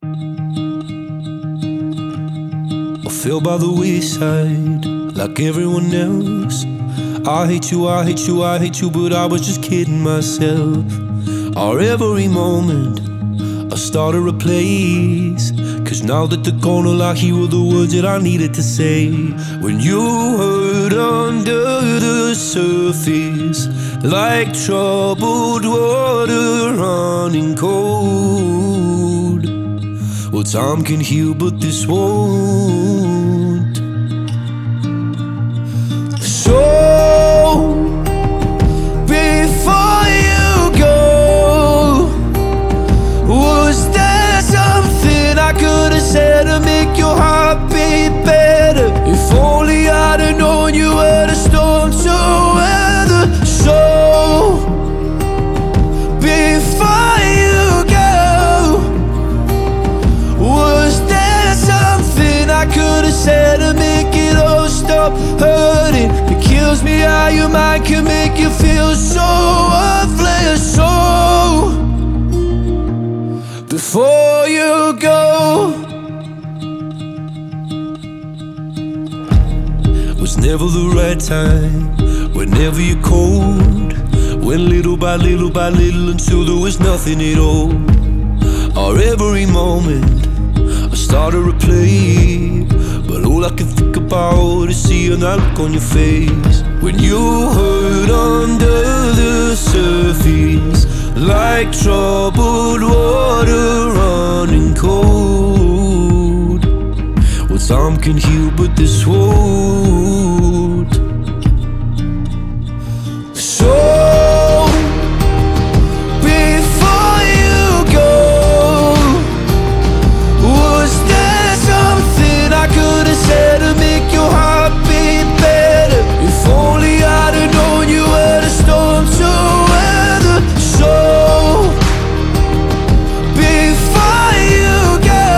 I fell by the wayside like everyone else. I hate you, I hate you, I hate you, but I was just kidding myself. Our every moment I started a place, 'cause now that they're gone, all I hear were the words that I needed to say. When you hurt under the surface, like troubled water running cold. Well, time can heal, but this won't. So before you go, was there something I could have said to make your heart beat better? If only I'd have known you were the storm to weather. So before you go, was there something I could have said to make it all stop hurting? It kills me how your mind can make you feel so worthless. So before you go, was never the right time, whenever you're cold. Went little by little by little until there was nothing at all. Our every moment I started to play, but all I can think about is seeing that look on your face. When you hurt under the surface, like troubled water running cold. Well, time can heal, but this won't. So before you go, was there something I could have said to make your heart beat better? If only I'd have known you were the storm to weather. So before you go,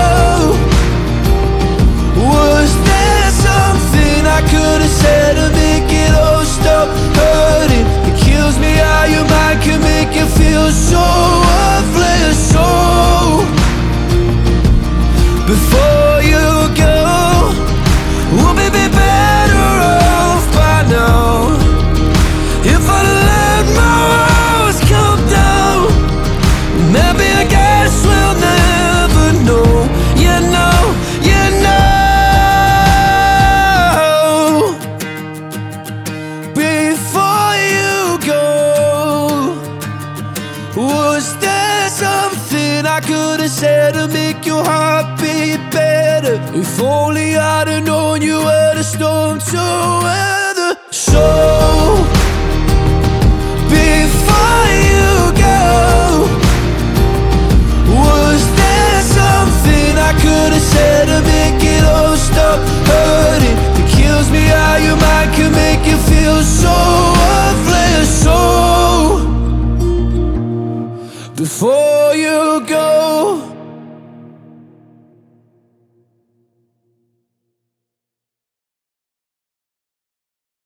was there something I could have said to make it all stop hurting? It kills me how your mind can make you feel so worthless. So before you go, we'll be better off by now. If I let my walls come down, maybe I guess we'll never know. You know, you know. Before you go, was there something I could have said to make your heart beat better? If only I'd have known you were the storm to weather. So before you go, was there something I could have said to make it all stop hurting? It kills me how your mind can make you feel so worthless. So before you go,